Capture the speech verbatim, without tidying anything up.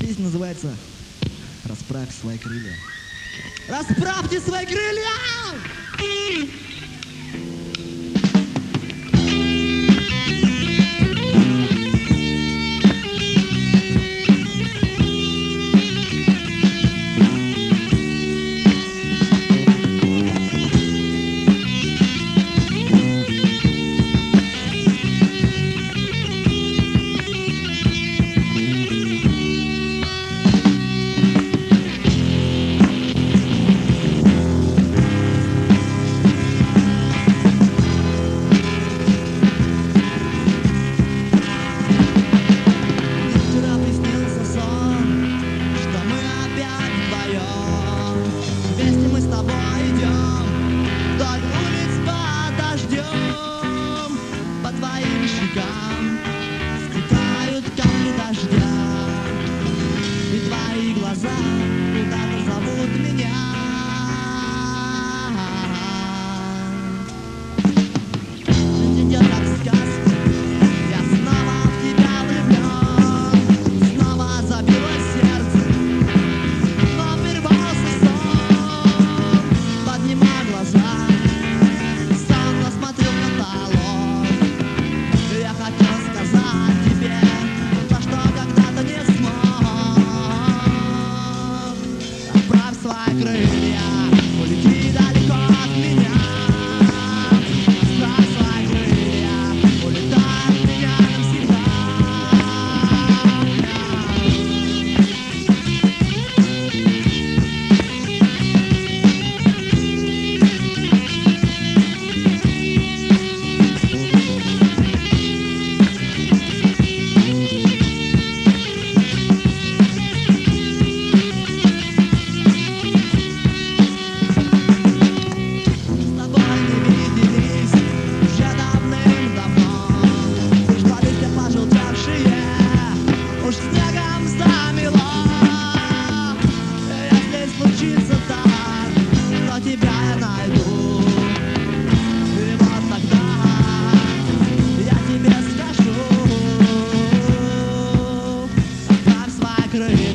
Песня называется «Расправь свои крылья». Расправьте свои крылья! Стекают капли дождя, и твои глаза куда-то зовут меня. Жизнь идет как сказка, я снова в тебя влюблен. Снова забилось сердце, но прервался сон. Поднимай глаза, сон посмотрел в потолок. Я хотел сказать тебе то, что когда-то не смог. Отправь свои крылья, улети далеко от меня. Отправь свои крылья, улетай от меня навсегда. Тебя я найду, и вот тогда я тебе скажу: отправь свои крылья.